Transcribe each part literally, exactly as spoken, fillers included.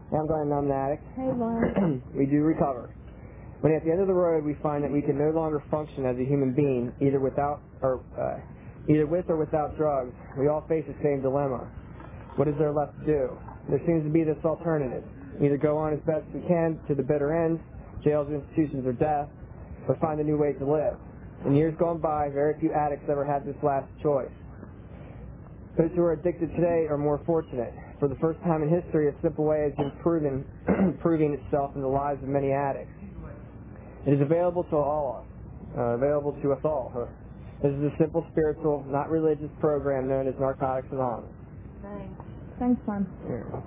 Hey, I'm Glenn, I'm an addict. Hey, Glenn. We do recover. When at the end of the road we find that we can no longer function as a human being, either without or uh, either with or without drugs, we all face the same dilemma. What is there left to do? There seems to be this alternative. Either go on as best we can to the bitter end, jails, institutions, or death, or find a new way to live. In years gone by, very few addicts ever had this last choice. Those who are addicted today are more fortunate. For the first time in history, a simple way has been proven, proving itself in the lives of many addicts. It is available to all, uh, available to us all. This is a simple spiritual, not religious program known as Narcotics Anonymous. Thanks. Thanks, Glenn. Yeah.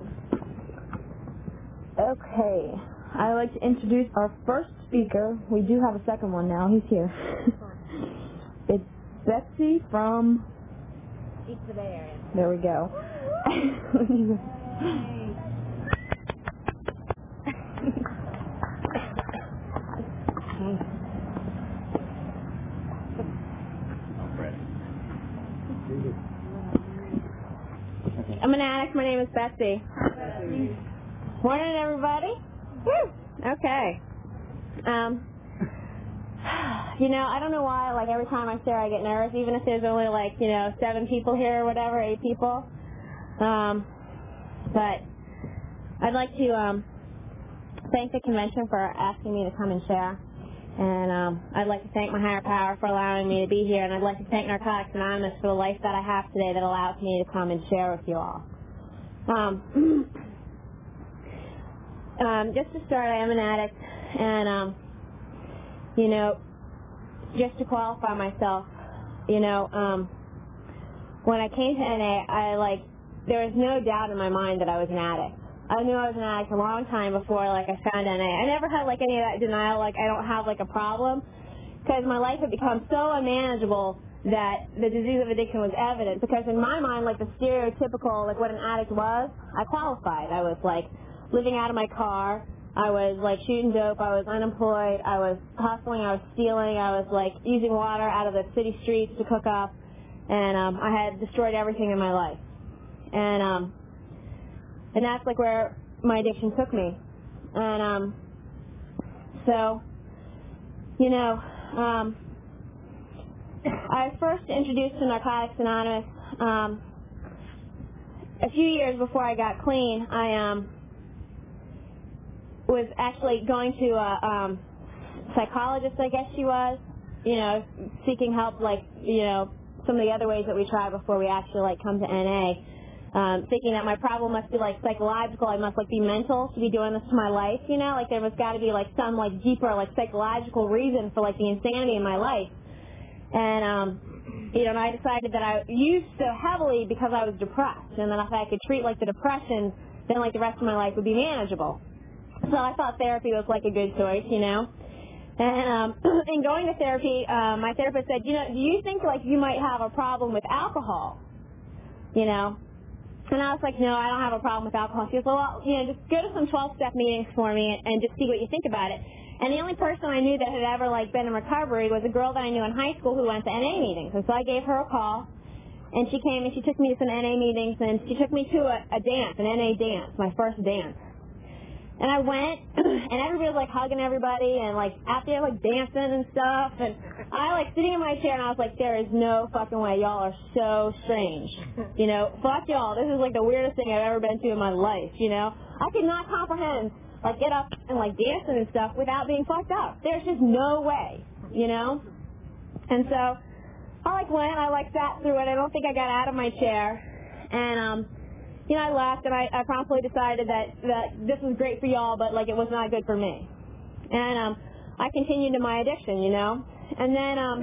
Okay. I'd like to introduce our first speaker. We do have a second one now. He's here. It's Betsy from... East Bay area. There we go. I'm an addict. My name is Betsy. Morning, everybody. Woo. Okay. Um, you know, I don't know why, like, every time I'm there, I get nervous, even if there's only, like, you know, seven people here or whatever, eight people. Um, but I'd like to um, thank the convention for asking me to come and share. And um, I'd like to thank my higher power for allowing me to be here, and I'd like to thank Narcotics Anonymous for the life that I have today that allows me to come and share with you all. Um, um, just to start, I am an addict, and, um, you know, just to qualify myself, you know, um, when I came to N A, I, like, there was no doubt in my mind that I was an addict. I knew I was an addict a long time before, like, I found N A. I never had, like, any of that denial, like, I don't have, like, a problem, because my life had become so unmanageable that the disease of addiction was evident, because in my mind, like, the stereotypical, like, what an addict was, I qualified. I was, like, living out of my car. I was, like, shooting dope. I was unemployed. I was hustling. I was stealing. I was, like, using water out of the city streets to cook up, and um, I had destroyed everything in my life. And, um... And that's, like, where my addiction took me. And, um, so, you know, um, I was first introduced to Narcotics Anonymous, um, a few years before I got clean. I, um, was actually going to a, um, psychologist, I guess she was, you know, seeking help, like, you know, some of the other ways that we try before we actually, like, come to N A. Um, thinking that my problem must be, like, psychological, I must, like, be mental to be doing this to my life, you know? Like, there must got to be, like, some, like, deeper, like, psychological reason for, like, the insanity in my life. And, um, you know, and I decided that I used so heavily because I was depressed, and that if I could treat, like, the depression, then, like, the rest of my life would be manageable. So I thought therapy was, like, a good choice, you know? And um, in going to therapy, uh, my therapist said, you know, do you think, like, you might have a problem with alcohol? You know? And I was like, no, I don't have a problem with alcohol. She goes, well, you know, just go to some twelve-step meetings for me and just see what you think about it. And the only person I knew that had ever, like, been in recovery was a girl that I knew in high school who went to N A meetings. And so I gave her a call, and she came and she took me to some N A meetings, and she took me to a, a dance, an N A dance, my first dance. And I went, and everybody was, like, hugging everybody, and, like, out there, like, dancing and stuff. And I, like, sitting in my chair, and I was like, there is no fucking way. Y'all are so strange. You know, fuck y'all. This is, like, the weirdest thing I've ever been to in my life, you know? I could not comprehend, like, get up and, like, dancing and stuff without being fucked up. There's just no way, you know? And so I, like, went, I, like, sat through it. I don't think I got out of my chair. And, um... you know, I left, and I, I promptly decided that, that this was great for y'all, but, like, it was not good for me. And um, I continued to my addiction, you know. And then um,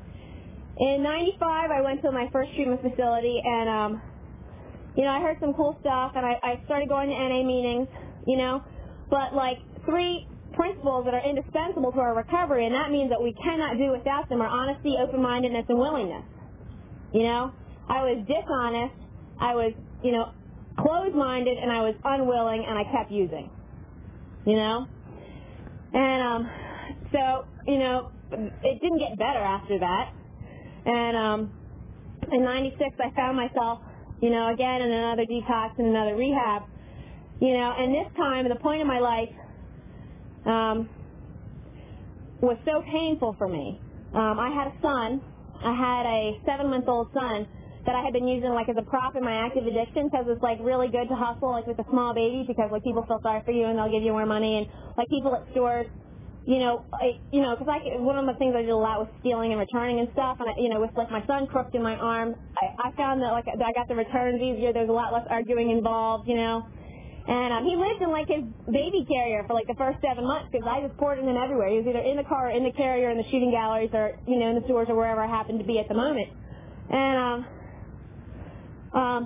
in ninety-five, I went to my first treatment facility, and, um, you know, I heard some cool stuff, and I, I started going to N A meetings, you know. But, like, three principles that are indispensable to our recovery, and that means that we cannot do without them, are honesty, open-mindedness, and willingness. You know, I was dishonest, I was, you know, closed-minded, and I was unwilling, and I kept using, you know? And, um, so, you know, it didn't get better after that. And, um, in ninety-six, I found myself, you know, again in another detox and another rehab. You know, and this time, the point of my life um, was so painful for me. Um, I had a son. I had a seven-month-old son that I had been using like as a prop in my active addiction because it's like really good to hustle like with a small baby because like people feel sorry for you and they'll give you more money, and like people at stores, you know, I, you know, because I one of the things I did a lot was stealing and returning and stuff, and I, you know, with like my son crooked in my arm, I, I found that like I got the returns easier. There's a lot less arguing involved, you know. And um, he lived in like his baby carrier for like the first seven months because I just poured him in everywhere. He was either in the car, or in the carrier, in the shooting galleries, or you know, in the stores or wherever I happened to be at the moment. And um, um,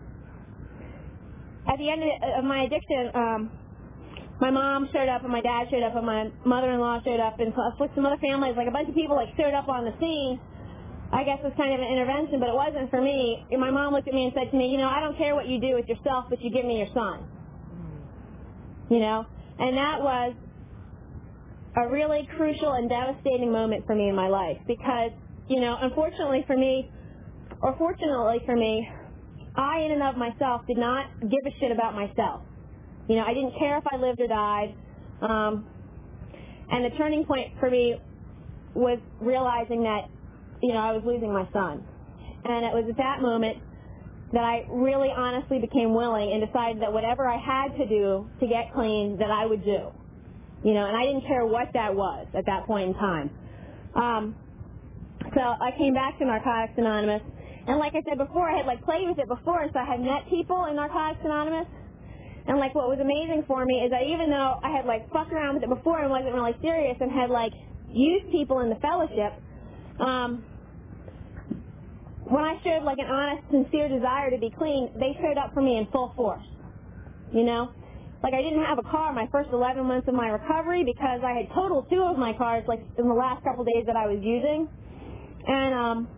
at the end of, of my addiction, um, my mom showed up, and my dad showed up, and my mother-in-law showed up, and like some other families, like a bunch of people, like showed up on the scene. I guess it was kind of an intervention, but it wasn't for me. And my mom looked at me and said to me, you know, I don't care what you do with yourself, but you give me your son. You know, and that was a really crucial and devastating moment for me in my life because, you know, unfortunately for me, or fortunately for me, I in and of myself did not give a shit about myself. You know, I didn't care if I lived or died. Um, and the turning point for me was realizing that, you know, I was losing my son. And it was at that moment that I really honestly became willing and decided that whatever I had to do to get clean, that I would do. You know, and I didn't care what that was at that point in time. Um, so I came back to Narcotics Anonymous, and like I said before, I had like played with it before, so I had met people in Narcotics Anonymous. And like what was amazing for me is that even though I had like fucked around with it before and wasn't really serious and had like used people in the fellowship, um, when I showed like an honest, sincere desire to be clean, they showed up for me in full force. You know? Like I didn't have a car my first eleven months of my recovery because I had totaled two of my cars like in the last couple days that I was using. And um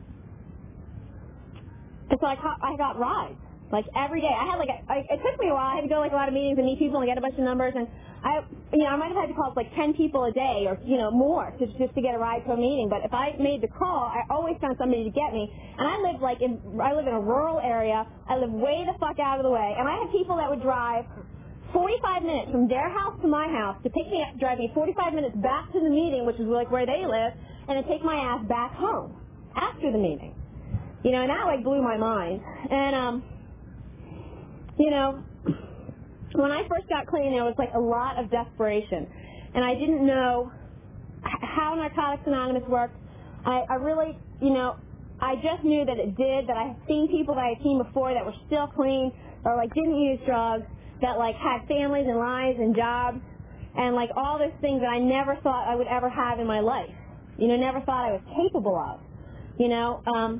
and so I got, I got rides. Like every day. I had like a, I, it took me a while. I had to go like a lot of meetings and meet people and get a bunch of numbers, and I you know, I might have had to call like ten people a day or, you know, more to, just to get a ride to a meeting. But if I made the call, I always found somebody to get me. And I live like in I live in a rural area. I live way the fuck out of the way. And I had people that would drive forty-five minutes from their house to my house to pick me up, drive me forty-five minutes back to the meeting, which is like where they live, and then take my ass back home after the meeting. You know, and that like blew my mind. And um you know, when I first got clean, there was like a lot of desperation, and I didn't know how Narcotics Anonymous worked. I, I really, you know, I just knew that it did, that I had seen people that I had seen before that were still clean or like didn't use drugs, that like had families and lives and jobs and like all those things that I never thought I would ever have in my life. You know, never thought I was capable of. You know, um,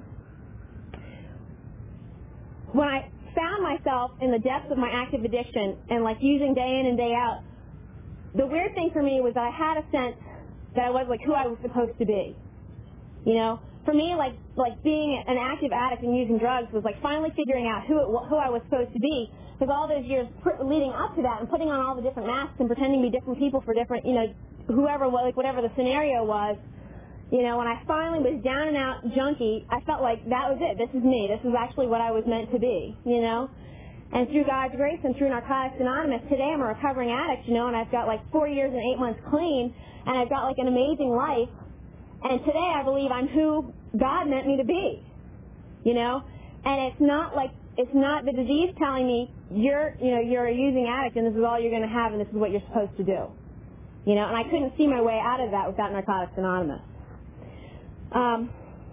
when I found myself in the depths of my active addiction and like using day in and day out, the weird thing for me was that I had a sense that I was like who I was supposed to be. You know, for me, like like being an active addict and using drugs was like finally figuring out who it, who I was supposed to be, because all those years leading up to that and putting on all the different masks and pretending to be different people for different, you know, whoever, like whatever the scenario was. You know, when I finally was down and out junkie, I felt like that was it. This is me. This is actually what I was meant to be, you know. And through God's grace and through Narcotics Anonymous, today I'm a recovering addict, you know, and I've got like four years and eight months clean, and I've got like an amazing life. And today I believe I'm who God meant me to be, you know. And it's not like, it's not the disease telling me you're, you know, you're a using addict and this is all you're going to have and this is what you're supposed to do, you know. And I couldn't see my way out of that without Narcotics Anonymous. Um,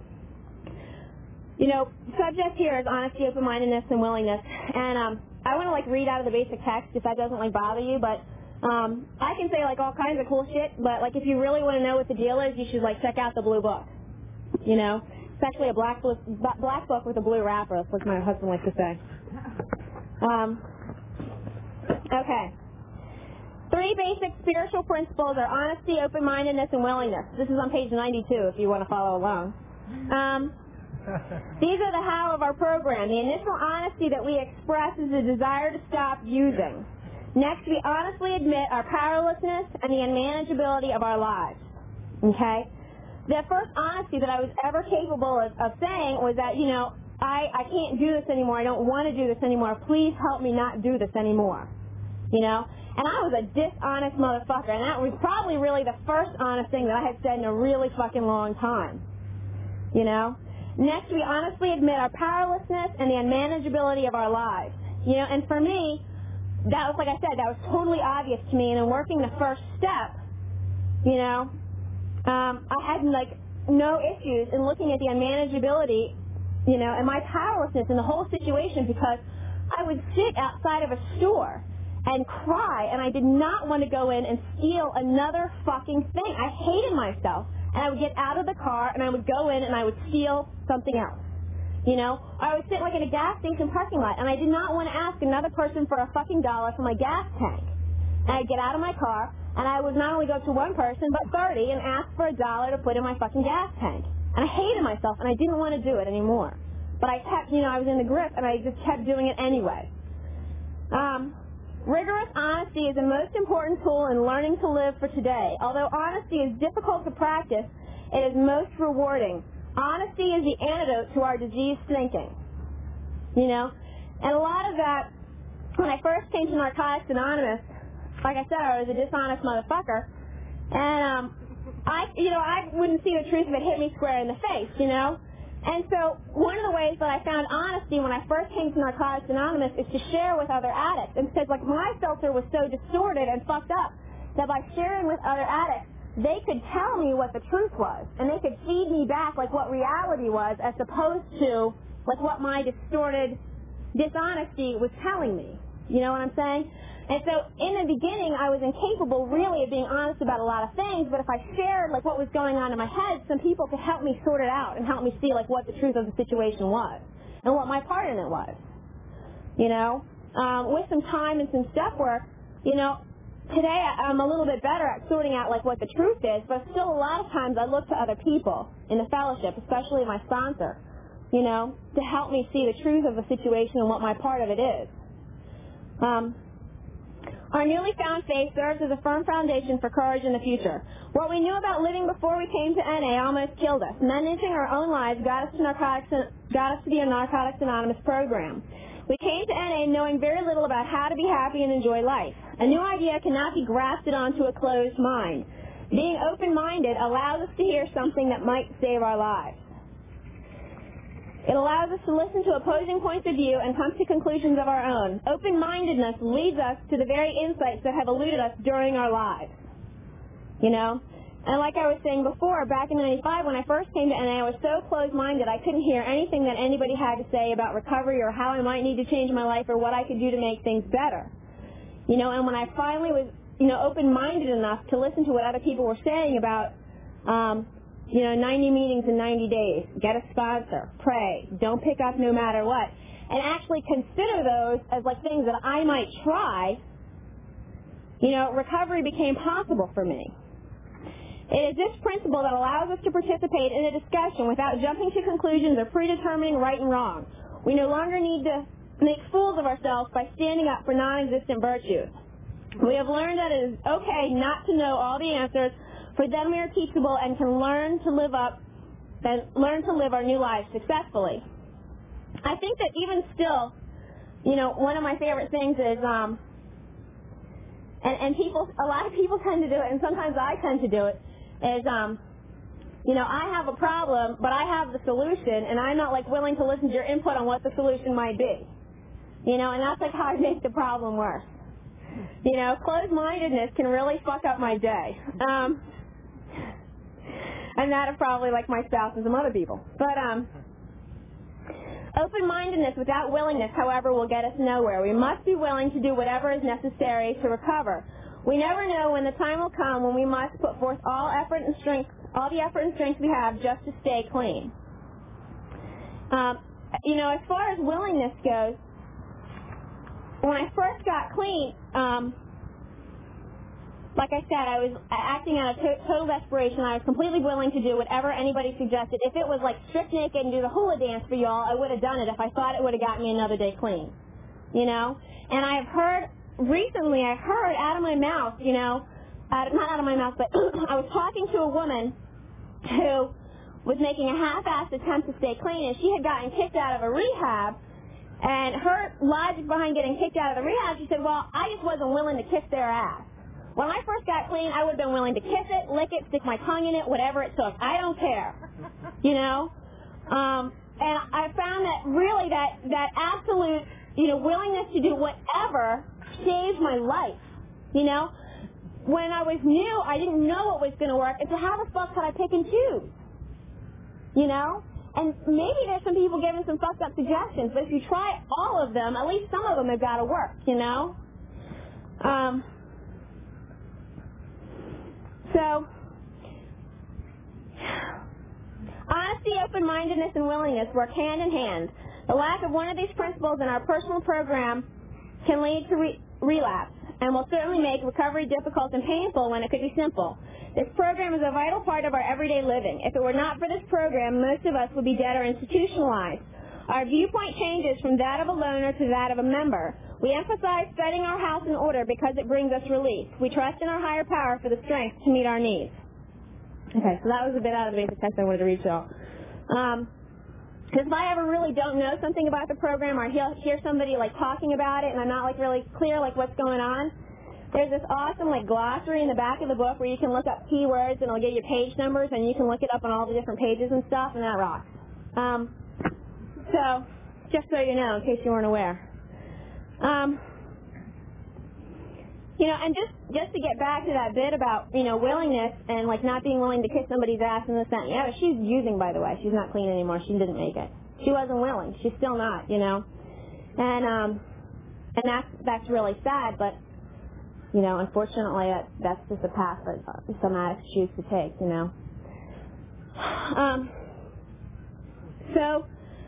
you know, subject here is honesty, open-mindedness, and willingness. And um, I want to like read out of the basic text if that doesn't like bother you. But um, I can say like all kinds of cool shit. But like if you really want to know what the deal is, you should like check out the blue book. You know, it's actually a black book, black book with a blue wrapper. That's what my husband likes to say. Um, okay. Three basic spiritual principles are honesty, open-mindedness, and willingness. This is on page ninety-two if you want to follow along. Um, these are the how of our program. The initial honesty that we express is the desire to stop using. Next, we honestly admit our powerlessness and the unmanageability of our lives. Okay? The first honesty that I was ever capable of, of saying was that, you know, I, I can't do this anymore. I don't want to do this anymore. Please help me not do this anymore. You know? And I was a dishonest motherfucker, and that was probably really the first honest thing that I had said in a really fucking long time. You know? Next, we honestly admit our powerlessness and the unmanageability of our lives. You know, and for me, that was, like I said, that was totally obvious to me, and in working the first step, you know, um, I had, like, no issues in looking at the unmanageability, you know, and my powerlessness in the whole situation, because I would sit outside of a store and cry, and I did not want to go in and steal another fucking thing. I hated myself, and I would get out of the car, and I would go in, and I would steal something else. You know, I would sit like in a gas station parking lot, and I did not want to ask another person for a fucking dollar for my gas tank. And I'd get out of my car, and I would not only go to one person, but thirty, and ask for a dollar to put in my fucking gas tank. And I hated myself, and I didn't want to do it anymore. But I kept, you know, I was in the grip, and I just kept doing it anyway. Um, rigorous honesty is the most important tool in learning to live for today. Although honesty is difficult to practice, it is most rewarding. Honesty is the antidote to our diseased thinking, you know? And a lot of that, when I first came to Narcotics Anonymous, like I said, I was a dishonest motherfucker, and, um, I, you know, I wouldn't see the truth if it hit me square in the face, you know? And so one of the ways that I found honesty when I first came to Narcotics Anonymous is to share with other addicts. And because, like, my filter was so distorted and fucked up that by sharing with other addicts, they could tell me what the truth was, and they could feed me back, like, what reality was, as opposed to, like, what my distorted dishonesty was telling me. You know what I'm saying? And so, in the beginning, I was incapable, really, of being honest about a lot of things, but if I shared, like, what was going on in my head, some people could help me sort it out and help me see, like, what the truth of the situation was and what my part in it was. You know? Um, with some time and some step work, you know, today I'm a little bit better at sorting out, like, what the truth is, but still a lot of times I look to other people in the fellowship, especially my sponsor, you know, to help me see the truth of the situation and what my part of it is. Um, our newly found faith serves as a firm foundation for courage in the future. What we knew about living before we came to N A almost killed us. Managing our own lives got us to narcotics, got us to the Narcotics Anonymous program. We came to N A knowing very little about how to be happy and enjoy life. A new idea cannot be grafted onto a closed mind. Being open-minded allows us to hear something that might save our lives. It allows us to listen to opposing points of view and come to conclusions of our own. Open-mindedness leads us to the very insights that have eluded us during our lives. You know? And like I was saying before, back in ninety-five, when I first came to N A, I was so closed-minded I couldn't hear anything that anybody had to say about recovery or how I might need to change my life or what I could do to make things better. You know, and when I finally was, you know, open-minded enough to listen to what other people were saying about, um, you know, ninety meetings in ninety days, get a sponsor, pray, don't pick up no matter what, and actually consider those as, like, things that I might try, you know, recovery became possible for me. It is this principle that allows us to participate in a discussion without jumping to conclusions or predetermining right and wrong. We no longer need to make fools of ourselves by standing up for non-existent virtues. We have learned that it is okay not to know all the answers, for then we are teachable and can learn to live up and learn to live our new lives successfully. I think that even still, you know, one of my favorite things is, um, and, and people, a lot of people tend to do it, and sometimes I tend to do it, is, um, you know, I have a problem, but I have the solution, and I'm not, like, willing to listen to your input on what the solution might be. You know, and that's, like, how I make the problem worse. You know, closed-mindedness can really fuck up my day. Um, and that of probably, like, my spouse and some other people. But, um, open-mindedness without willingness, however, will get us nowhere. We must be willing to do whatever is necessary to recover. We never know when the time will come when we must put forth all effort and strength, all the effort and strength we have just to stay clean. Um, you know, as far as willingness goes, when I first got clean, um, like I said, I was acting out of to- total desperation. I was completely willing to do whatever anybody suggested. If it was like strip naked and do the hula dance for y'all, I would have done it if I thought it would have gotten me another day clean. You know? And I have heard, recently I heard out of my mouth, you know, out, not out of my mouth, but I was talking to a woman who was making a half-assed attempt to stay clean, and she had gotten kicked out of a rehab. And her logic behind getting kicked out of the rehab, she said, well, I just wasn't willing to kiss their ass. When I first got clean, I would have been willing to kiss it, lick it, stick my tongue in it, whatever it took. I don't care, you know? Um, and I found that really that, that absolute, you know, willingness to do whatever saved my life, you know? When I was new, I didn't know what was going to work, and so how the fuck could I pick and choose, you know? And maybe there's some people giving some fucked up suggestions, but if you try all of them, at least some of them have got to work, you know? Um, so, honesty, open-mindedness, and willingness work hand in hand. The lack of one of these principles in our personal program can lead to re- relapse and will certainly make recovery difficult and painful when it could be simple. This program is a vital part of our everyday living. If it were not for this program, most of us would be dead or institutionalized. Our viewpoint changes from that of a loner to that of a member. We emphasize setting our house in order because it brings us relief. We trust in our higher power for the strength to meet our needs. Okay, so that was a bit out of the basic text I wanted to read y'all. Um, because if I ever really don't know something about the program or hear, hear somebody like talking about it and I'm not like really clear like what's going on, there's this awesome like glossary in the back of the book where you can look up keywords and it'll give you page numbers and you can look it up on all the different pages and stuff, and that rocks. Um, so, just so you know, in case you weren't aware. Um, you know, and just, just to get back to that bit about, you know, willingness and like not being willing to kiss somebody's ass and this, that, and the other. She's using, by the way. She's not clean anymore. She didn't make it. She wasn't willing. She's still not, you know. And, um, and that's, that's really sad, but you know, unfortunately, that, that's just a path that some addicts choose to take, you know. Um, so,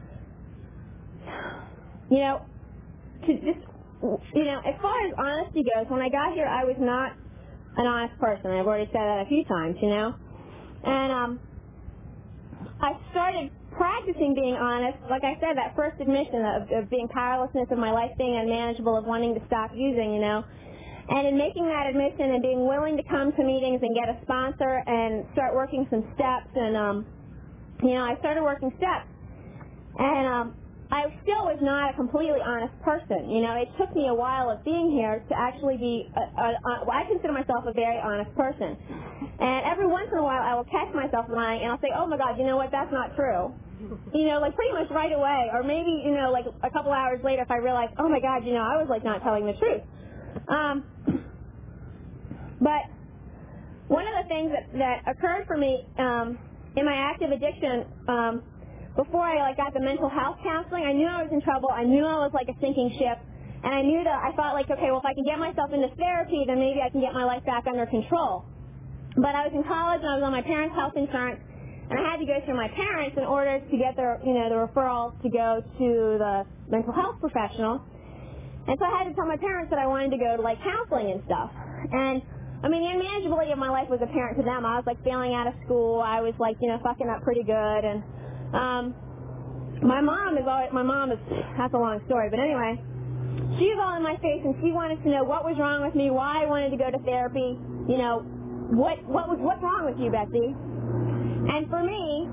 you know, to just, you know, as far as honesty goes, when I got here, I was not an honest person. I've already said that a few times, you know. And um, I started practicing being honest, like I said, that first admission of, of being powerlessness, of my life being unmanageable, of wanting to stop using, you know. And in making that admission and being willing to come to meetings and get a sponsor and start working some steps, and, um, you know, I started working steps. And um, I still was not a completely honest person. You know, it took me a while of being here to actually be, a, a, a, I consider myself a very honest person. And every once in a while I will catch myself lying and I'll say, oh my God, you know what, that's not true. You know, like pretty much right away. Or maybe, you know, like a couple hours later if I realize, oh my God, you know, I was like not telling the truth. Um, but one of the things that, that occurred for me um, in my active addiction, um, before I like got the mental health counseling, I knew I was in trouble. I knew I was like a sinking ship, and I knew that I thought like, okay, well if I can get myself into therapy, then maybe I can get my life back under control. But I was in college and I was on my parents' health insurance, and I had to go through my parents in order to get their, you know, the referral to go to the mental health professional. And so I had to tell my parents that I wanted to go to, like, counseling and stuff. And, I mean, the unmanageability of my life was apparent to them. I was, like, failing out of school. I was, like, you know, fucking up pretty good. And um, my mom is always, my mom is, that's a long story. But anyway, she was all in my face, and she wanted to know what was wrong with me, why I wanted to go to therapy, you know, what, what was, what's wrong with you, Betsy? And for me,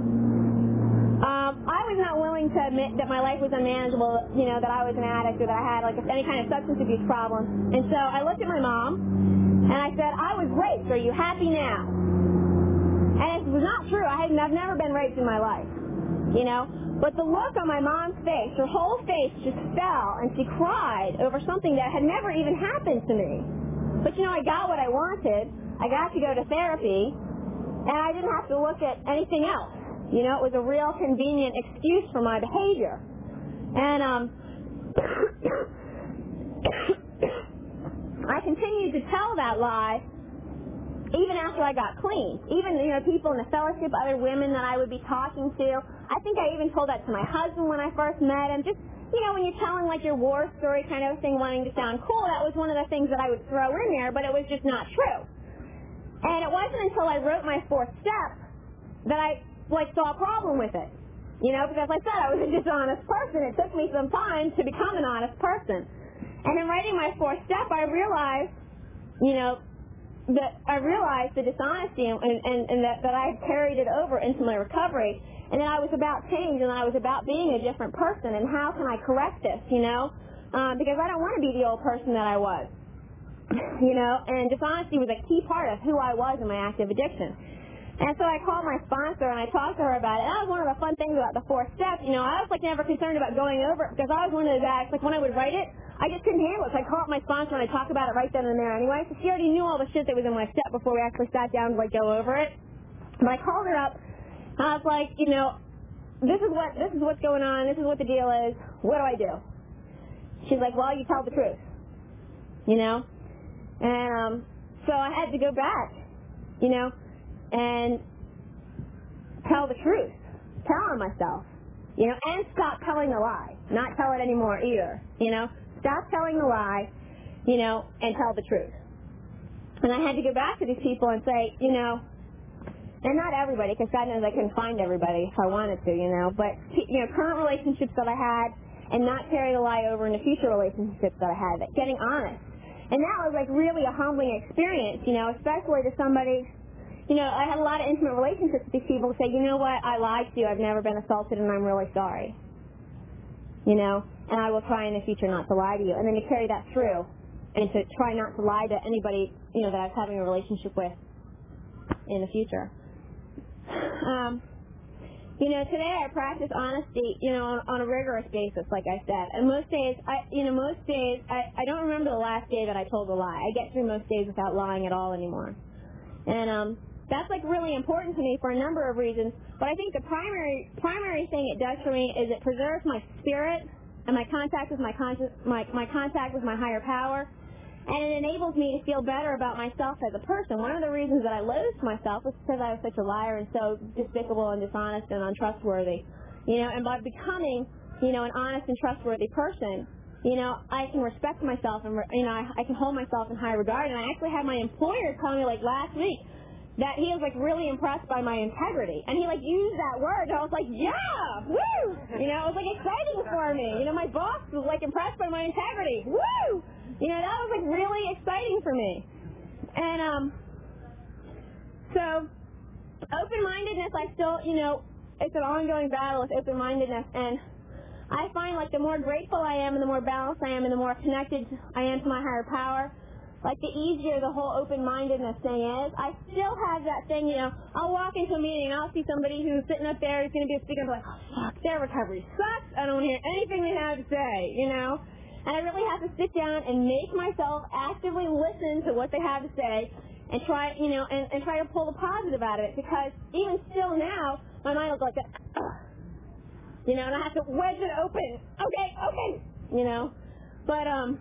Um, I was not willing to admit that my life was unmanageable, you know, that I was an addict or that I had, like, any kind of substance abuse problem. And so I looked at my mom, and I said, I was raped. Are you happy now? And it was not true. I had, I've never been raped in my life, you know. But the look on my mom's face, her whole face just fell, and she cried over something that had never even happened to me. But, you know, I got what I wanted. I got to go to therapy, and I didn't have to look at anything else. You know, it was a real convenient excuse for my behavior. And um, I continued to tell that lie even after I got clean. Even, you know, people in the fellowship, other women that I would be talking to. I think I even told that to my husband when I first met him. Just, you know, when you're telling like your war story kind of thing, wanting to sound cool, that was one of the things that I would throw in there, but it was just not true. And it wasn't until I wrote my fourth step that I like saw a problem with it, you know, because like I said, I was a dishonest person. It took me some time to become an honest person. And in writing my fourth step, I realized, you know, that I realized the dishonesty and, and, and that, that I had carried it over into my recovery, and that I was about change and I was about being a different person, and how can I correct this, you know? Um, because I don't want to be the old person that I was, you know? And dishonesty was a key part of who I was in my active addiction. And so I called my sponsor and I talked to her about it. That was one of the fun things about the fourth step. You know, I was like never concerned about going over it because I was one of those acts, like when I would write it, I just couldn't handle it. So I called my sponsor and I talked about it right then and there anyway. So she already knew all the shit that was in my step before we actually sat down to like go over it. But I called her up and I was like, you know, this is what this is what's going on. This is what the deal is. What do I do? She's like, well, you tell the truth. You know? And um, so I had to go back, you know, and tell the truth. Tell on myself. You know, and stop telling a lie. Not tell it anymore either. You know? Stop telling the lie, you know, and tell the truth. And I had to go back to these people and say, you know, and not everybody, because God knows I couldn't find everybody if I wanted to, you know, but, you know, current relationships that I had and not carry the lie over into future relationships that I had, getting honest. And that was, like, really a humbling experience, you know, especially to somebody, you know, I had a lot of intimate relationships with these people who say, you know what, I lied to you, I've never been assaulted, and I'm really sorry. You know, and I will try in the future not to lie to you. And then to carry that through and to try not to lie to anybody, you know, that I was having a relationship with in the future. Um, you know, today I practice honesty, you know, on, on a rigorous basis, like I said. And most days, I, you know, most days, I, I don't remember the last day that I told a lie. I get through most days without lying at all anymore. And um, that's, like, really important to me for a number of reasons. But I think the primary primary thing it does for me is it preserves my spirit and my contact with my, con- my, my contact with my higher power. And it enables me to feel better about myself as a person. One of the reasons that I loathed myself was because I was such a liar and so despicable and dishonest and untrustworthy. You know, and by becoming, you know, an honest and trustworthy person, you know, I can respect myself and, you know, I, I can hold myself in high regard. And I actually had my employer tell me, like, last week that he was, like, really impressed by my integrity. And he, like, used that word. And I was like, yeah, woo! You know, it was, like, exciting for me. You know, my boss was, like, impressed by my integrity. Woo! You know, that was, like, really exciting for me. And, um, so, open-mindedness, I still, you know, it's an ongoing battle with open-mindedness. And I find, like, the more grateful I am and the more balanced I am and the more connected I am to my higher power, like, the easier the whole open-mindedness thing is. I still have that thing, you know, I'll walk into a meeting and I'll see somebody who's sitting up there who's going to be a speaker and be like, oh, fuck, their recovery sucks. I don't hear anything they have to say, you know. And I really have to sit down and make myself actively listen to what they have to say and try, you know, and, and try to pull the positive out of it, because even still now, my mind will go like that, ugh. You know, and I have to wedge it open. Okay, okay, you know. But, um...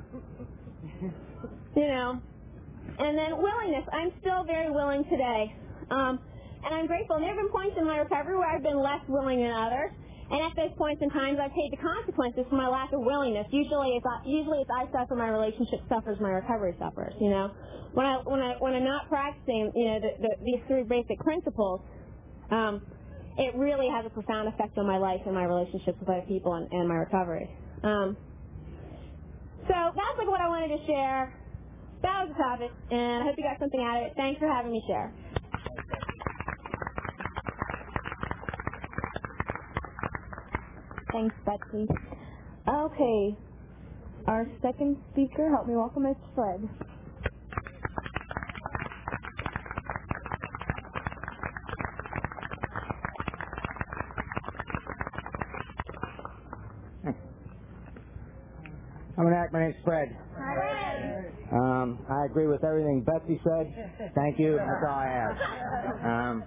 you know, and then willingness. I'm still very willing today, um, and I'm grateful. And there have been points in my recovery where I've been less willing than others, and at those points and times I've paid the consequences for my lack of willingness. Usually, it's I, usually it's I suffer, my relationship suffers, my recovery suffers. You know, when I when I when I'm not practicing, you know, the, the, these three basic principles, um, it really has a profound effect on my life and my relationships with other people and, and my recovery. Um, so that's like what I wanted to share. That was the topic, and I hope you got something out of it. Thanks for having me share. Thanks, Betsy. Okay, our second speaker, help me welcome Mister Fred. I'm an act. My name's Fred. Um, I agree with everything Betsy said. Thank you. That's all I have. Um,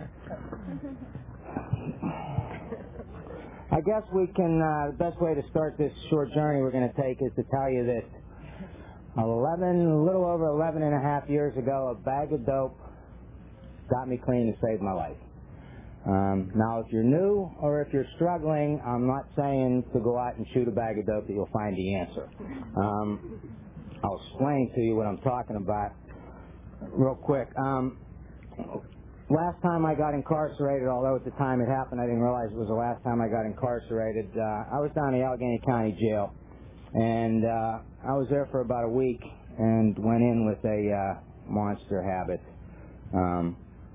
I guess we can, uh, the best way to start this short journey we're going to take is to tell you that eleven, a little over eleven and a half years ago, a bag of dope got me clean and saved my life. Um, now, if you're new or if you're struggling, I'm not saying to go out and shoot a bag of dope that you'll find the answer. Um, I'll explain to you what I'm talking about real quick. Um, last time I got incarcerated, although at the time it happened I didn't realize it was the last time I got incarcerated, uh, I was down in Allegheny County Jail, and uh, I was there for about a week and went in with a uh, monster habit. Um,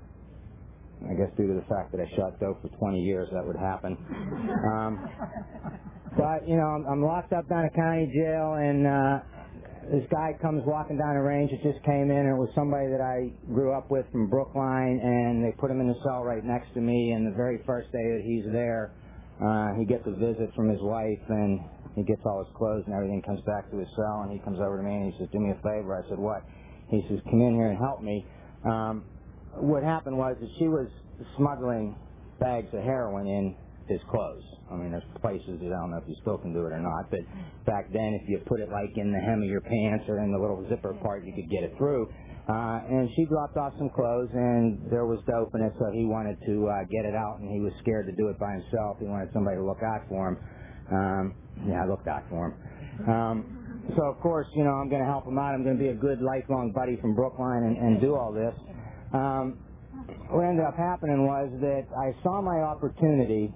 I guess due to the fact that I shot dope for twenty years, that would happen. Um, but, you know, I'm, I'm locked up down at county jail, and uh, this guy comes walking down the range. It just came in, and it was somebody that I grew up with from Brookline, and they put him in the cell right next to me, and the very first day that he's there, uh, he gets a visit from his wife, and he gets all his clothes and everything, comes back to his cell, and he comes over to me, and he says, do me a favor. I said, what? He says, come in here and help me. Um, what happened was that she was smuggling bags of heroin in his clothes. I mean, there's places that I don't know if you still can do it or not, but back then if you put it like in the hem of your pants or in the little zipper part, you could get it through. Uh, and she dropped off some clothes, and there was dope in it, so he wanted to uh, get it out, and he was scared to do it by himself. He wanted somebody to look out for him. Um, yeah, I looked out for him. Um, so, of course, you know, I'm going to help him out. I'm going to be a good lifelong buddy from Brookline and, and do all this. Um, what ended up happening was that I saw my opportunity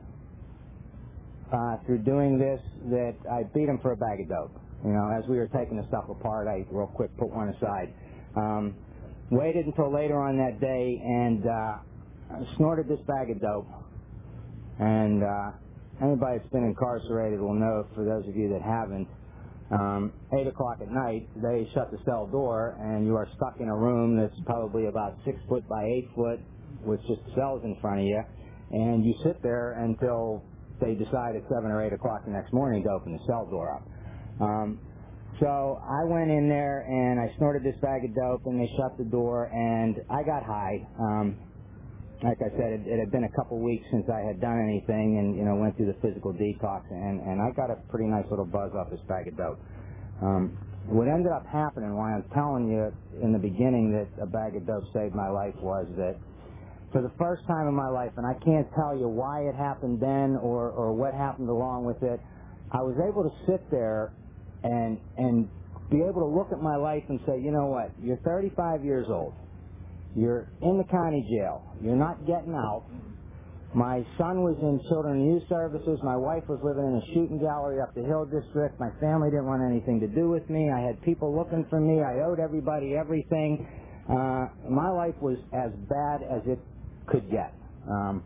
uh, through doing this, that I beat him for a bag of dope. You know, as we were taking the stuff apart, I real quick put one aside. Um, waited until later on that day and uh, snorted this bag of dope. And uh, anybody that's been incarcerated will know, for those of you that haven't, um, eight o'clock at night, they shut the cell door, and you are stuck in a room that's probably about six foot by eight foot with just cells in front of you, and you sit there until they decide at seven or eight o'clock the next morning to open the cell door up. Um, so I went in there, and I snorted this bag of dope, and they shut the door, and I got high. Um, Like I said, it, it had been a couple weeks since I had done anything, and you know, went through the physical detox, and, and I got a pretty nice little buzz off this bag of dope. Um, what ended up happening, why I'm telling you in the beginning that a bag of dope saved my life, was that for the first time in my life, and I can't tell you why it happened then or, or what happened along with it, I was able to sit there and and be able to look at my life and say, you know what, you're thirty-five years old. You're in the county jail. You're not getting out. My son was in Children and Youth Services. My wife was living in a shooting gallery up the Hill District. My family didn't want anything to do with me. I had people looking for me. I owed everybody everything. Uh, my life was as bad as it could get. Um,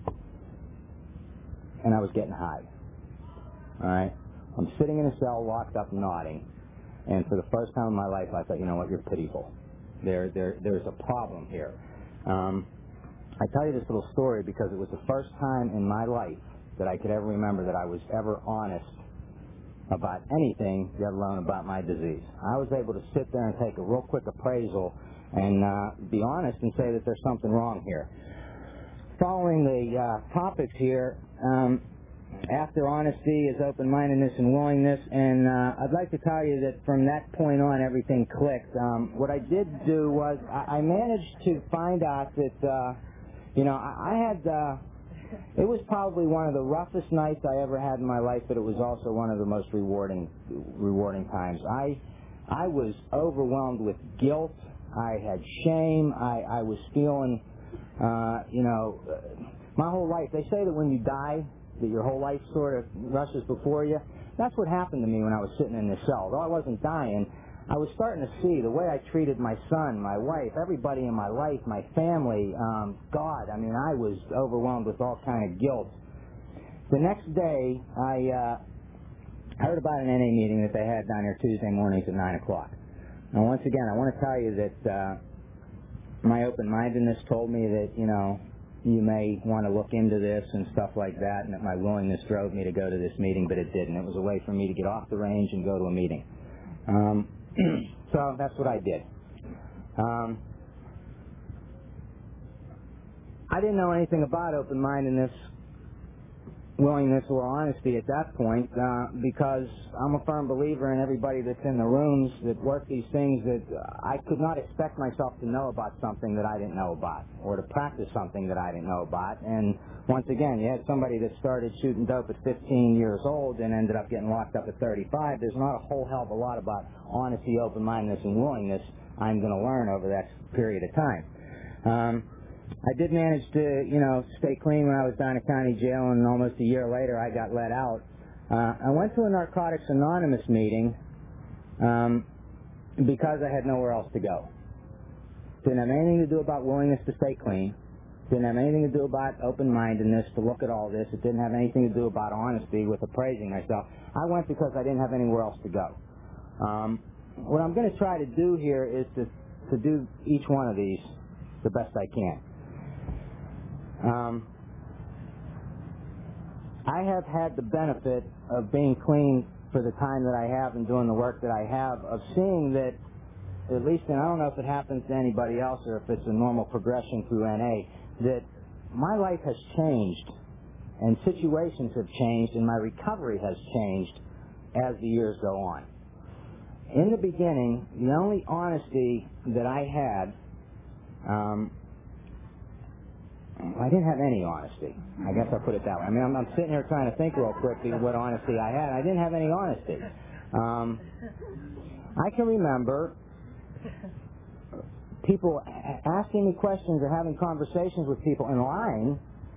and I was getting high. All right? I'm sitting in a cell, locked up, nodding. And for the first time in my life, I thought, you know what, you're pitiful. There, there, there's a problem here. Um, I tell you this little story because it was the first time in my life that I could ever remember that I was ever honest about anything, let alone about my disease. I was able to sit there and take a real quick appraisal and uh, be honest and say that there's something wrong here. Following the uh, topics here, um, after honesty is open-mindedness and willingness, and uh, I'd like to tell you that from that point on, everything clicked. Um, what I did do was I, I managed to find out that, uh, you know, I, I had, uh, it was probably one of the roughest nights I ever had in my life, but it was also one of the most rewarding, rewarding times. I, I was overwhelmed with guilt. I had shame. I, I was feeling, uh, you know, my whole life. They say that when you die, that your whole life sort of rushes before you. That's what happened to me when I was sitting in the cell. Though I wasn't dying, I was starting to see the way I treated my son, my wife, everybody in my life, my family, um, God. I mean, I was overwhelmed with all kind of guilt. The next day, I uh, heard about an N A meeting that they had down here Tuesday mornings at nine o'clock. Now, once again, I want to tell you that uh, my open-mindedness told me that, you know, you may want to look into this and stuff like that, and that my willingness drove me to go to this meeting, but it didn't. It was a way for me to get off the range and go to a meeting. Um, so that's what I did. Um, I didn't know anything about open-mindedness, willingness, or honesty at that point uh, because I'm a firm believer in everybody that's in the rooms that work these things that I could not expect myself to know about something that I didn't know about or to practice something that I didn't know about. And once again, you had somebody that started shooting dope at fifteen years old and ended up getting locked up at thirty-five. There's not a whole hell of a lot about honesty, open-mindedness, and willingness I'm going to learn over that period of time. Um, I did manage to, you know, stay clean when I was down at county jail, and almost a year later I got let out. Uh, I went to a Narcotics Anonymous meeting um, because I had nowhere else to go. Didn't have anything to do about willingness to stay clean. Didn't have anything to do about open-mindedness to look at all this. It didn't have anything to do about honesty with appraising myself. I went because I didn't have anywhere else to go. Um, what I'm going to try to do here is to, to do each one of these the best I can. Um, I have had the benefit of being clean for the time that I have and doing the work that I have, of seeing that, at least, and I don't know if it happens to anybody else or if it's a normal progression through N A, that my life has changed and situations have changed and my recovery has changed as the years go on. In the beginning, the only honesty that I had, um, I didn't have any honesty. I guess I'll put it that way. I mean, I'm, I'm sitting here trying to think real quickly what honesty I had. I didn't have any honesty. Um, I can remember people asking me questions or having conversations with people and lying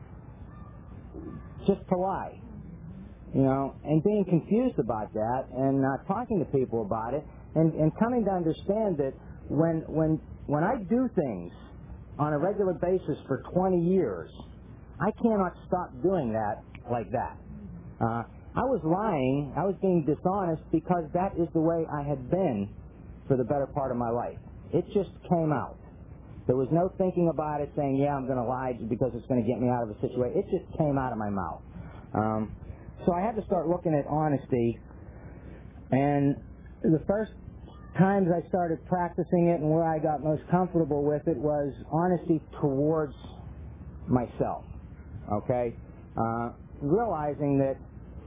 just to lie, you know, and being confused about that and uh, talking to people about it and, and coming to understand that when when when I do things on a regular basis for twenty years, I cannot stop doing that like that. Uh, I was lying, I was being dishonest because that is the way I had been for the better part of my life. It just came out. There was no thinking about it, saying, yeah, I'm going to lie because it's going to get me out of a situation. It just came out of my mouth. Um, so I had to start looking at honesty, and the first times I started practicing it and where I got most comfortable with it was honesty towards myself, okay? Uh, realizing that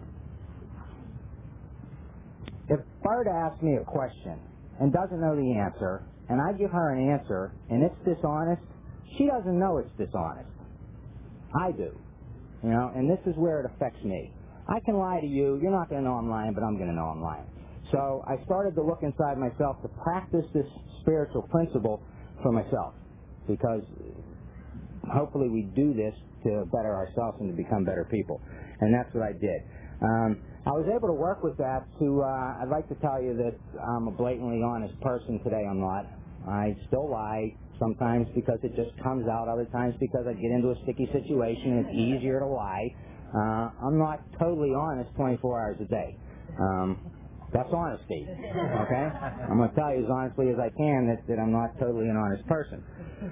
if Bart asks me a question and doesn't know the answer, and I give her an answer, and it's dishonest, she doesn't know it's dishonest. I do, you know, and this is where it affects me. I can lie to you, you're not going to know I'm lying, but I'm going to know I'm lying. So I started to look inside myself to practice this spiritual principle for myself, because hopefully we do this to better ourselves and to become better people, and that's what I did. Um, I was able to work with that to, uh, I'd like to tell you that I'm a blatantly honest person. Today I'm not. I still lie sometimes because it just comes out, other times because I get into a sticky situation and it's easier to lie. Uh, I'm not totally honest twenty-four hours a day. Um, that's honesty, okay? I'm going to tell you as honestly as I can that, that I'm not totally an honest person.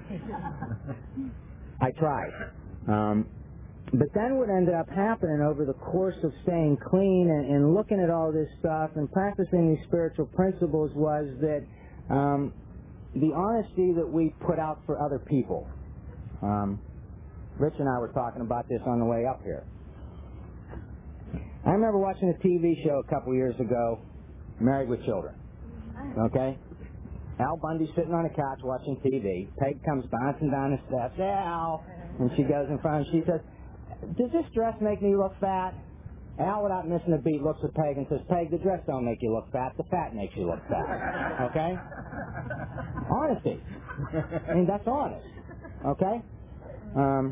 I try. Um, But then what ended up happening over the course of staying clean and, and looking at all this stuff and practicing these spiritual principles was that um, the honesty that we put out for other people. Um, Rich and I were talking about this on the way up here. I remember watching a T V show a couple years ago, Married with Children. Okay? Al Bundy's sitting on a couch watching T V. Peg comes bouncing down the steps. Al! And she goes in front and she says, does this dress make me look fat? Al, without missing a beat, looks at Peg and says, Peg, the dress don't make you look fat. The fat makes you look fat. Okay? Honesty. I mean, that's honest. Okay? Um,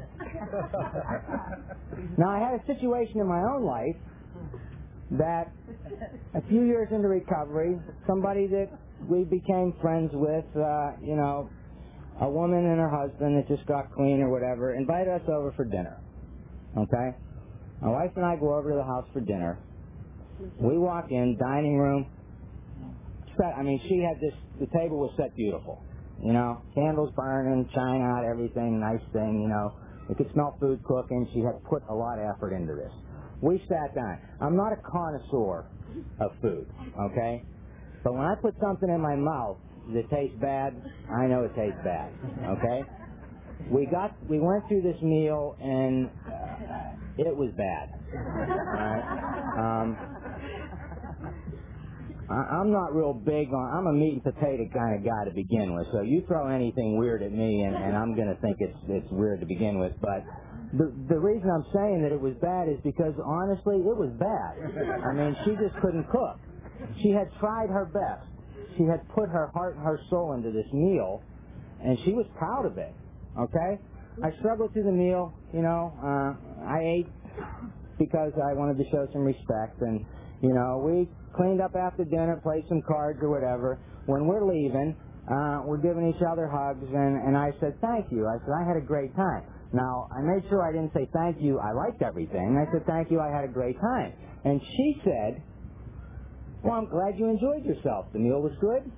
now, I had a situation in my own life that a few years into recovery, somebody that we became friends with, uh, you know, a woman and her husband that just got clean or whatever, invited us over for dinner. Okay? My wife and I go over to the house for dinner. We walk in, dining room. Set, I mean, she had this, the table was set beautiful. You know, candles burning, china out, everything, nice thing, you know. You could smell food cooking. She had put a lot of effort into this. We sat down. I'm not a connoisseur of food, okay? But when I put something in my mouth that tastes bad, I know it tastes bad, okay? We got, we went through this meal, and uh, it was bad. Right? Um, I, I'm not real big on, I'm a meat and potato kind of guy to begin with, so you throw anything weird at me, and, and I'm going to think it's it's weird to begin with. But the the reason I'm saying that it was bad is because, honestly, it was bad. I mean, she just couldn't cook. She had tried her best. She had put her heart and her soul into this meal, and she was proud of it. Okay? I struggled through the meal, you know. Uh, I ate because I wanted to show some respect, and, you know, we cleaned up after dinner, played some cards or whatever. When we're leaving, uh, we're giving each other hugs, and, and I said, thank you. I said, I had a great time. Now, I made sure I didn't say thank you, I liked everything. I said, thank you, I had a great time. And she said, well, I'm glad you enjoyed yourself. The meal was good?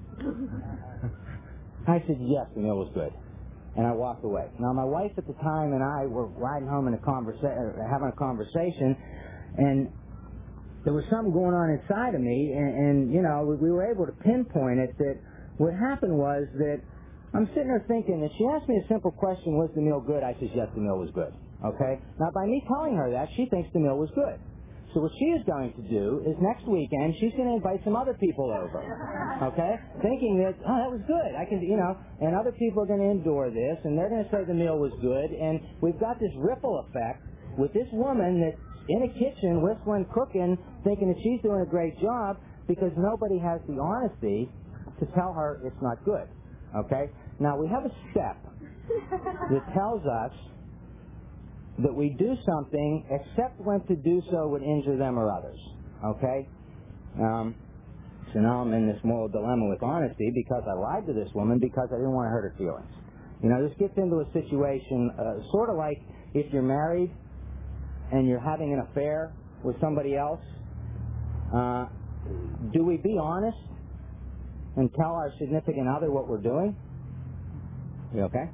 I said, yes, the meal was good. And I walked away. Now, my wife at the time and I were riding home in a conversa- having a conversation, and there was something going on inside of me, and, and you know, we were able to pinpoint it that what happened was that I'm sitting there thinking that she asked me a simple question, was the meal good? I said, yes, the meal was good. Okay? Now, by me telling her that, she thinks the meal was good. So what she is going to do is next weekend she's going to invite some other people over, okay? Thinking that, oh, that was good. I can, you know, and other people are going to endure this, and they're going to say the meal was good, and we've got this ripple effect with this woman that's in a kitchen whistling, cooking, thinking that she's doing a great job because nobody has the honesty to tell her it's not good, okay? Now, we have a step that tells us that we do something except when to do so would injure them or others, okay? Um, so now I'm in this moral dilemma with honesty because I lied to this woman because I didn't want to hurt her feelings. You know, this gets into a situation uh, sort of like if you're married and you're having an affair with somebody else, uh, do we be honest and tell our significant other what we're doing? You okay?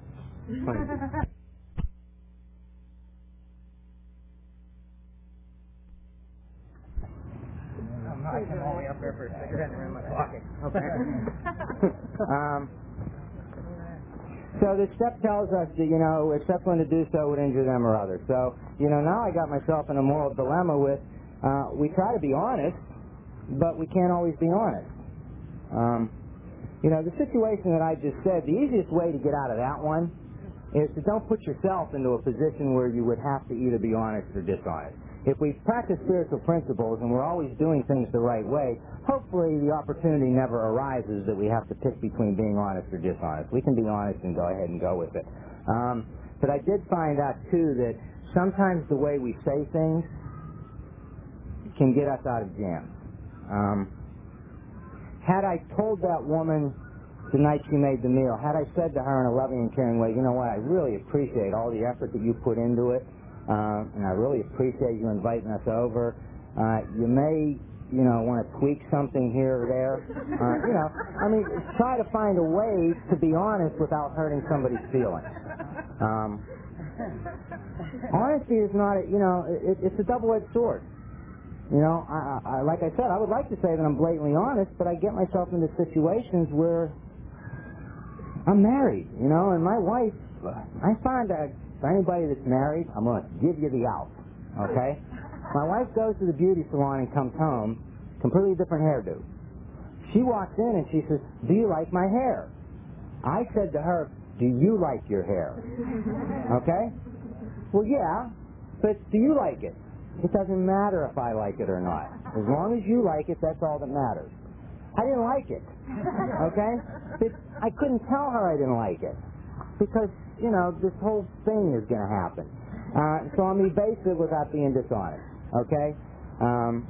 I came all the way up there for a cigarette and in my pocket. Okay. um, so the step tells us that, you know, except when to do so would injure them or others. So, you know, now I got myself in a moral dilemma with, uh, we try to be honest, but we can't always be honest. Um, you know, the situation that I just said, the easiest way to get out of that one is to don't put yourself into a position where you would have to either be honest or dishonest. If we practice spiritual principles and we're always doing things the right way, hopefully the opportunity never arises that we have to pick between being honest or dishonest. We can be honest and go ahead and go with it. Um, but I did find out, too, that sometimes the way we say things can get us out of jams. Um, had I told that woman the night she made the meal, had I said to her in a loving and caring way, you know what, I really appreciate all the effort that you put into it, Uh, and I really appreciate you inviting us over. Uh, you may, you know, want to tweak something here or there. Uh, you know, I mean, try to find a way to be honest without hurting somebody's feelings. Um, honesty is not, a, you know, it, it's a double-edged sword. You know, I, I, like I said, I would like to say that I'm blatantly honest, but I get myself into situations where I'm married, you know, and my wife, I find that for anybody that's married, I'm going to give you the out, okay? My wife goes to the beauty salon and comes home, completely different hairdo. She walks in and she says, do you like my hair? I said to her, do you like your hair? Okay? Well, yeah, but do you like it? It doesn't matter if I like it or not. As long as you like it, that's all that matters. I didn't like it, okay? But I couldn't tell her I didn't like it because, you know, this whole thing is going to happen. Uh, so I'm evasive without being dishonest, okay? Um,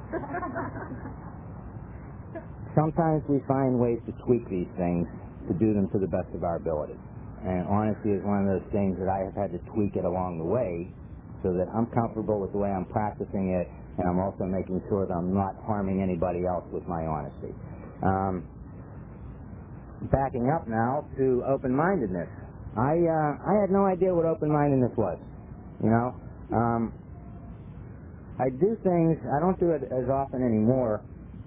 sometimes we find ways to tweak these things to do them to the best of our ability. And honesty is one of those things that I have had to tweak it along the way so that I'm comfortable with the way I'm practicing it, and I'm also making sure that I'm not harming anybody else with my honesty. Um, backing up now to open-mindedness. I uh, I had no idea what open-mindedness was, you know. Um, I do things, I don't do it as often anymore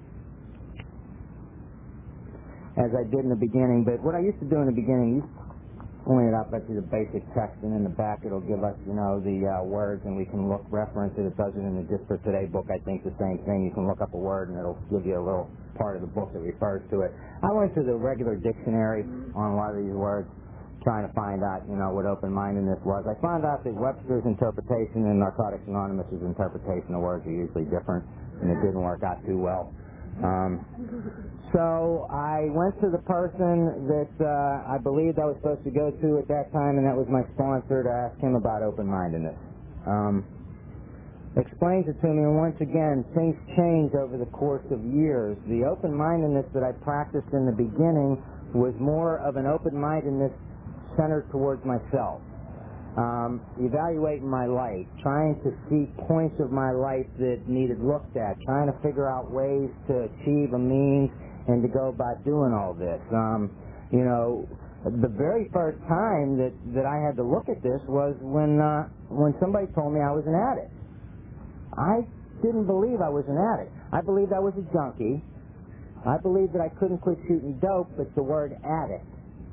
as I did in the beginning, but what I used to do in the beginning, you point it up, that's the basic text, and in the back it'll give us, you know, the uh, words, and we can look, reference it. It does it in the Just for Today book, I think the same thing. You can look up a word and it'll give you a little part of the book that refers to it. I went to the regular dictionary on a lot of these words, trying to find out, you know, what open-mindedness was. I found out that Webster's interpretation and Narcotics Anonymous' interpretation of words are usually different, and it didn't work out too well. Um, so I went to the person that uh, I believed I was supposed to go to at that time, and that was my sponsor, to ask him about open-mindedness. Um, explains it to me, and once again, things change over the course of years. The open-mindedness that I practiced in the beginning was more of an open-mindedness centered towards myself. Um, evaluating my life, trying to see points of my life that needed looked at, trying to figure out ways to achieve a means and to go about doing all this. Um, you know, the very first time that, that I had to look at this was when uh, when somebody told me I was an addict. I didn't believe I was an addict. I believed I was a junkie. I believed that I couldn't quit shooting dope, but the word addict,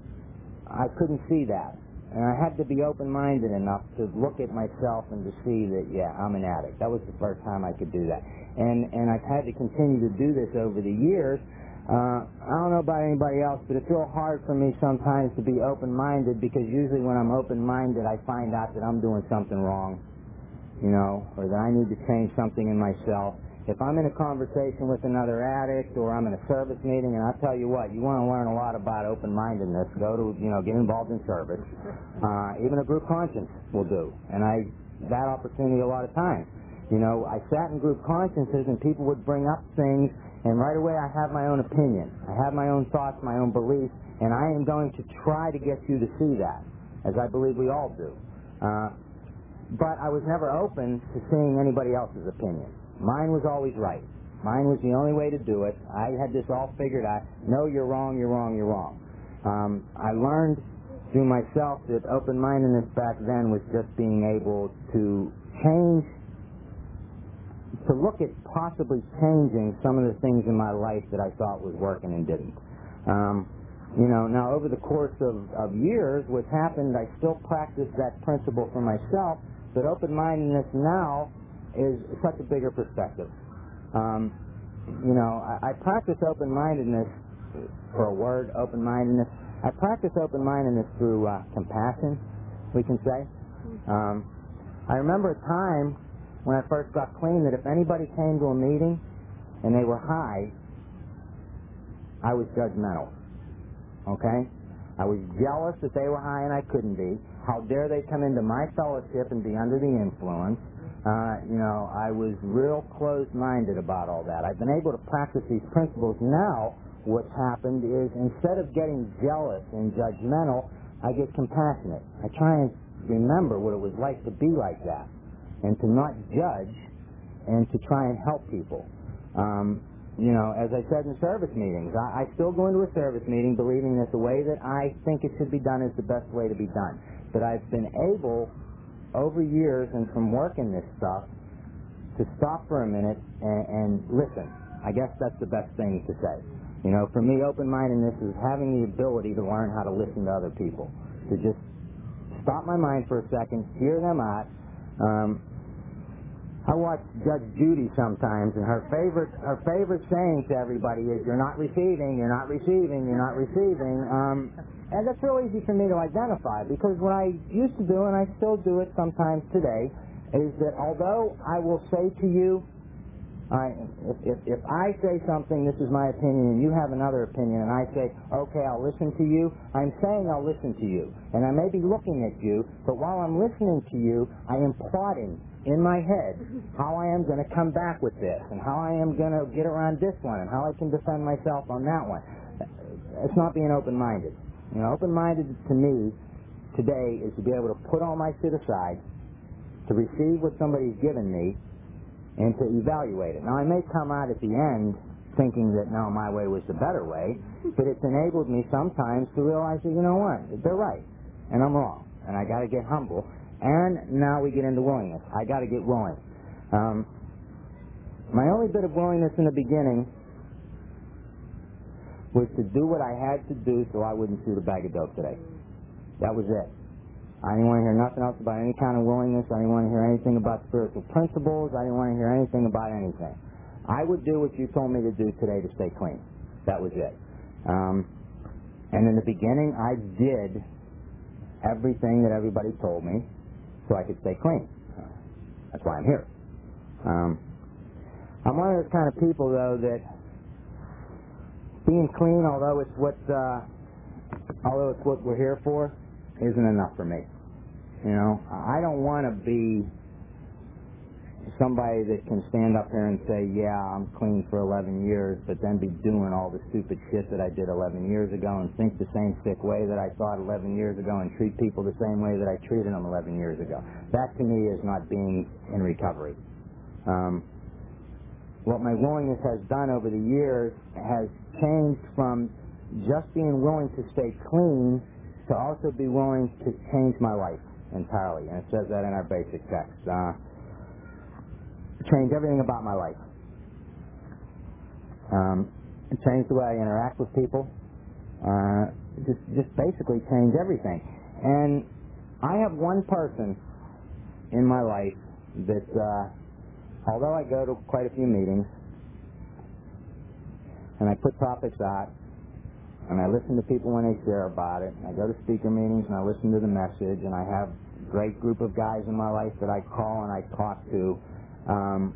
I couldn't see that. And I had to be open-minded enough to look at myself and to see that, yeah, I'm an addict. That was the first time I could do that. And and I've had to continue to do this over the years. Uh, I don't know about anybody else, but it's real hard for me sometimes to be open-minded, because usually when I'm open-minded, I find out that I'm doing something wrong, you know, or that I need to change something in myself. If I'm in a conversation with another addict, or I'm in a service meeting, and I'll tell you what, you want to learn a lot about open-mindedness, go to, you know, get involved in service. Uh, even a group conscience will do. And I, that opportunity a lot of times. You know, I sat in group consciences and people would bring up things, and right away I have my own opinion. I have my own thoughts, my own beliefs, and I am going to try to get you to see that, as I believe we all do. Uh, but I was never open to seeing anybody else's opinion. Mine was always right. Mine was the only way to do it. I had this all figured out. No, you're wrong, you're wrong, you're wrong. Um, I learned through myself that open-mindedness back then was just being able to change, to look at possibly changing some of the things in my life that I thought was working and didn't. Um, you know, now over the course of, of years, what's happened, I still practice that principle for myself, but open-mindedness now is such a bigger perspective. Um, you know, I, I practice open-mindedness, for a word, open-mindedness. I practice open-mindedness through uh, compassion, we can say. Um, I remember a time when I first got clean that if anybody came to a meeting and they were high, I was judgmental. Okay? I was jealous that they were high and I couldn't be. How dare they come into my fellowship and be under the influence? Uh, you know, I was real closed-minded about all that. I've been able to practice these principles. Now, what's happened is instead of getting jealous and judgmental, I get compassionate. I try and remember what it was like to be like that, and to not judge, and to try and help people. Um, you know, as I said in service meetings, I, I still go into a service meeting believing that the way that I think it should be done is the best way to be done. But I've been able, over years and from working this stuff, to stop for a minute and, and listen. I guess that's the best thing to say. You know, for me, open-mindedness is having the ability to learn how to listen to other people, to just stop my mind for a second, hear them out. Um, I watch Judge Judy sometimes, and her favorite her favorite saying to everybody is, "You're not receiving, you're not receiving, you're not receiving." Um, and that's real easy for me to identify, because what I used to do, and I still do it sometimes today, is that although I will say to you, I, if, if, if I say something, this is my opinion, and you have another opinion, and I say, okay, I'll listen to you, I'm saying I'll listen to you. And I may be looking at you, but while I'm listening to you, I am plotting in my head how I am going to come back with this, and how I am going to get around this one, and how I can defend myself on that one. It's not being open-minded. You know, open-minded to me today is to be able to put all my shit aside, to receive what somebody's given me, and to evaluate it. Now, I may come out at the end thinking that, no, my way was the better way, but it's enabled me sometimes to realize that, you know what, they're right, and I'm wrong, and I got to get humble. And now we get into willingness. I got to get willing. Um, my only bit of willingness in the beginning was to do what I had to do so I wouldn't shoot a bag of dope today. That was it. I didn't want to hear nothing else about any kind of willingness. I didn't want to hear anything about spiritual principles. I didn't want to hear anything about anything. I would do what you told me to do today to stay clean. That was it. Um, and in the beginning, I did everything that everybody told me so I could stay clean. That's why I'm here. Um, I'm one of those kind of people, though, that being clean, although it's what, uh, although it's what we're here for, isn't enough for me. You know, I don't want to be somebody that can stand up here and say, yeah, I'm clean for eleven years, but then be doing all the stupid shit that I did eleven years ago and think the same sick way that I thought eleven years ago and treat people the same way that I treated them eleven years ago. That, to me, is not being in recovery. Um, what my willingness has done over the years has changed from just being willing to stay clean to also be willing to change my life entirely. And it says that in our basic text. Uh, change everything about my life. Um, change the way I interact with people. Uh, just, just basically change everything. And I have one person in my life that, uh, although I go to quite a few meetings, and I put topics out, and I listen to people when they share about it, and I go to speaker meetings, and I listen to the message, and I have a great group of guys in my life that I call and I talk to. Um,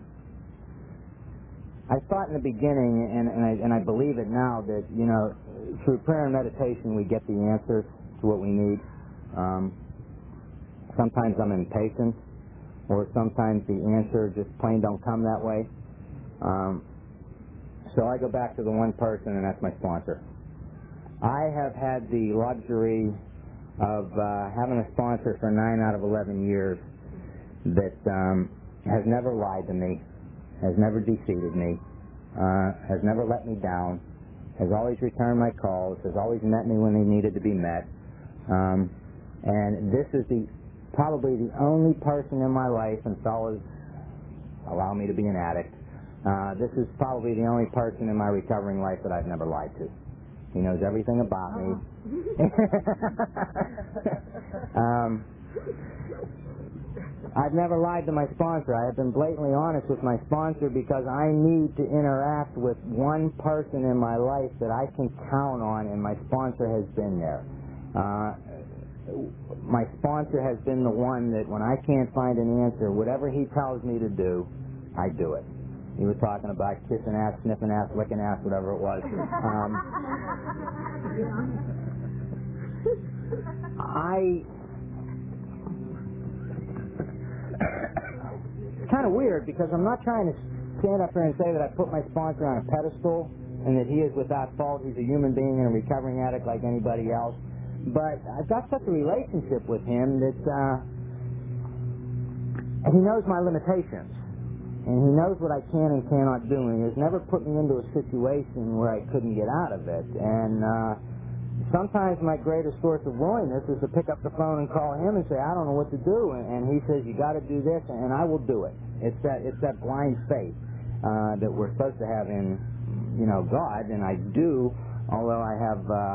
I thought in the beginning, and, and, I, and I believe it now, that, you know, through prayer and meditation we get the answers to what we need. Um, sometimes I'm impatient, or sometimes the answer just plain don't come that way. Um, so I go back to the one person, and that's my sponsor. I have had the luxury of uh, having a sponsor for nine out of eleven years that um, has never lied to me, has never defeated me, uh, has never let me down, has always returned my calls, has always met me when they needed to be met. Um, and this is the probably the only person in my life, and fellas, allow me to be an addict, uh, this is probably the only person in my recovering life that I've never lied to. He knows everything about me. um, I've never lied to my sponsor. I have been blatantly honest with my sponsor because I need to interact with one person in my life that I can count on, and my sponsor has been there. Uh, my sponsor has been the one that when I can't find an answer, whatever he tells me to do, I do it. He was talking about kissing ass, sniffing ass, licking ass, whatever it was. Um, I... It's kind of weird because I'm not trying to stand up here and say that I put my sponsor on a pedestal and that he is without fault. He's a human being and a recovering addict like anybody else. But I've got such a relationship with him that uh, he knows my limitations. And he knows what I can and cannot do, and he has never put me into a situation where I couldn't get out of it. And uh, sometimes my greatest source of willingness is to pick up the phone and call him and say, I don't know what to do. And, and he says, you got to do this, and I will do it. It's that it's that blind faith uh, that we're supposed to have in, you know, God, and I do, although I have... Uh,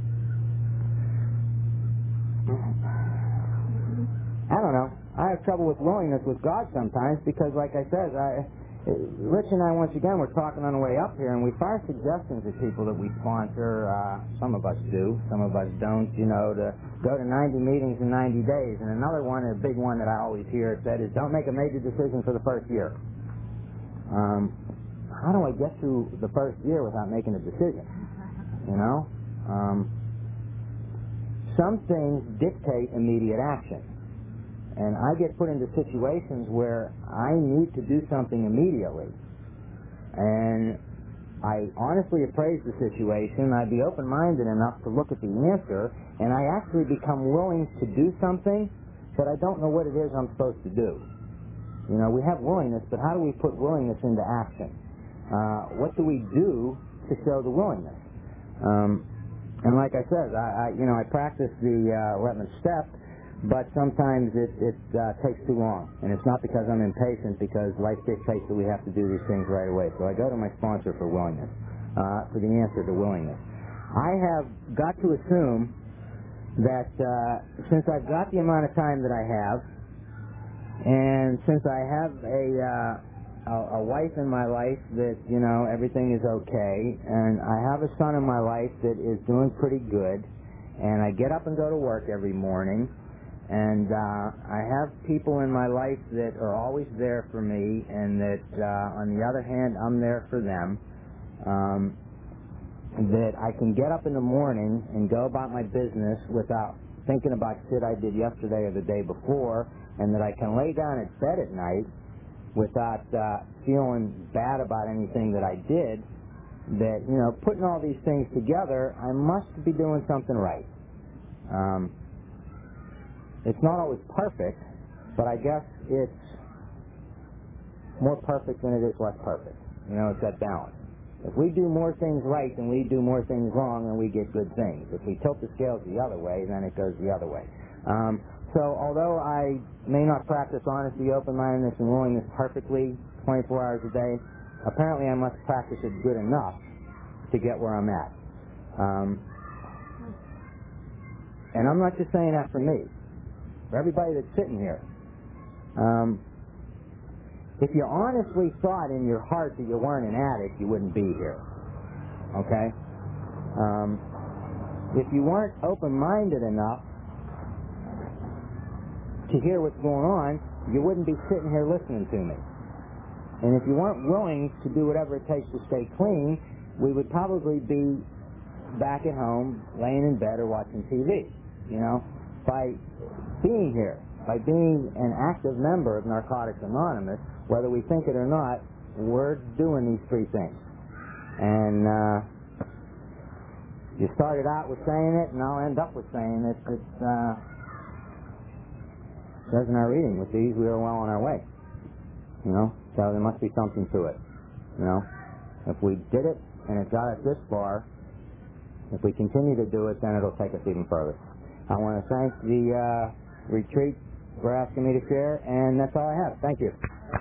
I don't know. I have trouble with willingness with God sometimes because, like I said, I, Rich and I, once again, were talking on the way up here, and we fire suggestions at people that we sponsor. Uh, some of us do, some of us don't, you know, to go to ninety meetings in ninety days. And another one, a big one that I always hear said is, don't make a major decision for the first year. Um, how do I get through the first year without making a decision? You know? Um, some things dictate immediate action. And I get put into situations where I need to do something immediately. And I honestly appraise the situation. I'd be open-minded enough to look at the answer, and I actually become willing to do something, but I don't know what it is I'm supposed to do. You know, we have willingness, but how do we put willingness into action? Uh, what do we do to show the willingness? Um, and like I said, I, I you know, I practice the uh, eleventh step, but sometimes it, it uh, takes too long. And it's not because I'm impatient, because life dictates that we have to do these things right away. So I go to my sponsor for willingness, uh, for the answer to willingness. I have got to assume that uh, since I've got the amount of time that I have, and since I have a, uh, a, a wife in my life that, you know, everything is okay, and I have a son in my life that is doing pretty good, and I get up and go to work every morning, and uh, I have people in my life that are always there for me, and that, uh, on the other hand, I'm there for them. Um, that I can get up in the morning and go about my business without thinking about shit I did yesterday or the day before, and that I can lay down at bed at night without uh, feeling bad about anything that I did, that, you know, putting all these things together, I must be doing something right. Um, it's not always perfect, but I guess it's more perfect than it is less perfect. You know, it's that balance. If we do more things right than we do more things wrong, then we get good things. If we tilt the scales the other way, then it goes the other way. Um, so although I may not practice honesty, open-mindedness, and willingness perfectly twenty-four hours a day, apparently I must practice it good enough to get where I'm at. Um, and I'm not just saying that for me. For everybody that's sitting here. Um, if you honestly thought in your heart that you weren't an addict, you wouldn't be here. Okay? Um, if you weren't open-minded enough to hear what's going on, you wouldn't be sitting here listening to me. And if you weren't willing to do whatever it takes to stay clean, we would probably be back at home, laying in bed or watching T V. You know, by being here, by being an active member of Narcotics Anonymous, whether we think it or not, we're doing these three things. And uh, you started out with saying it, and I'll end up with saying it. It's uh, says in our reading, with these we are well on our way. You know, so there must be something to it. You know, if we did it and it got us this far, if we continue to do it, then it'll take us even further. I want to thank the uh, retreat for asking me to share, and that's all I have. Thank you.